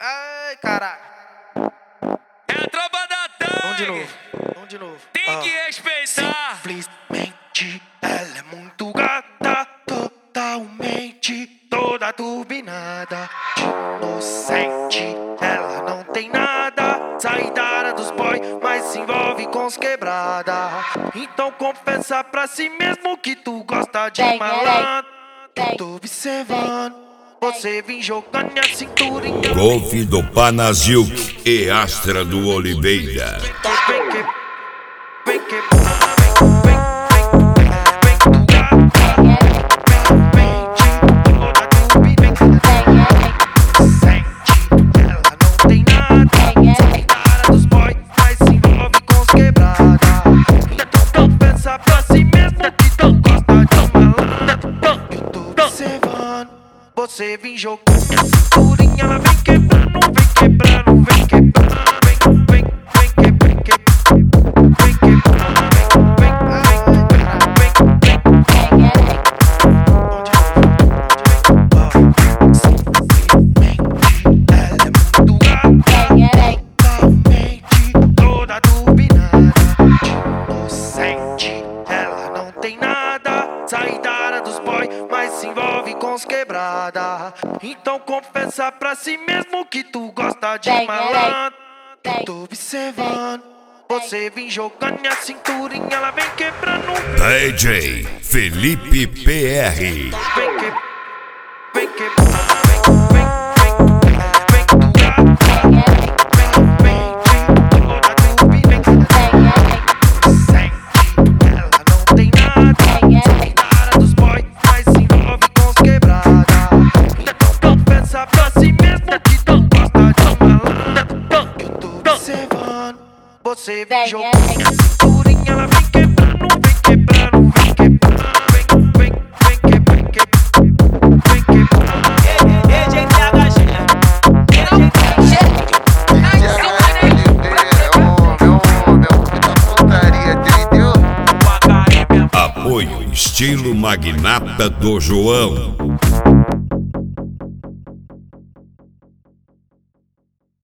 Ai, caralho. É a tropa da Tang. Vamos de novo. Tem que respeitar. Simplesmente ela é muito gata, totalmente toda turbinada. Inocente, ela não tem nada. Sai da área dos boy, mas se envolve com os quebrada. Então confessa pra si mesmo que tu gosta de malandro. Tô observando. Você vem jogando a cinturinha. Golfe do Panazilk e Astra do Oliveira. Vem que você vem jogando a cinturinha, ela vem quebrando, vem quebrando, vem quebrando, vem toda turbinada, inocente, ela não tem nada, sai da área dos boy, mas se envolve com os quebrada. Então confessa pra si mesmo que tu gosta de malandro. Tô observando, você vem jogando a cinturinha, ela vem quebrando. DJ Felipe PR. Vem que, vem que, você vem jogando a cinturinha, ela vem quebrando, vem quebrando, vem quebrando, vem Apoio estilo magnata do João.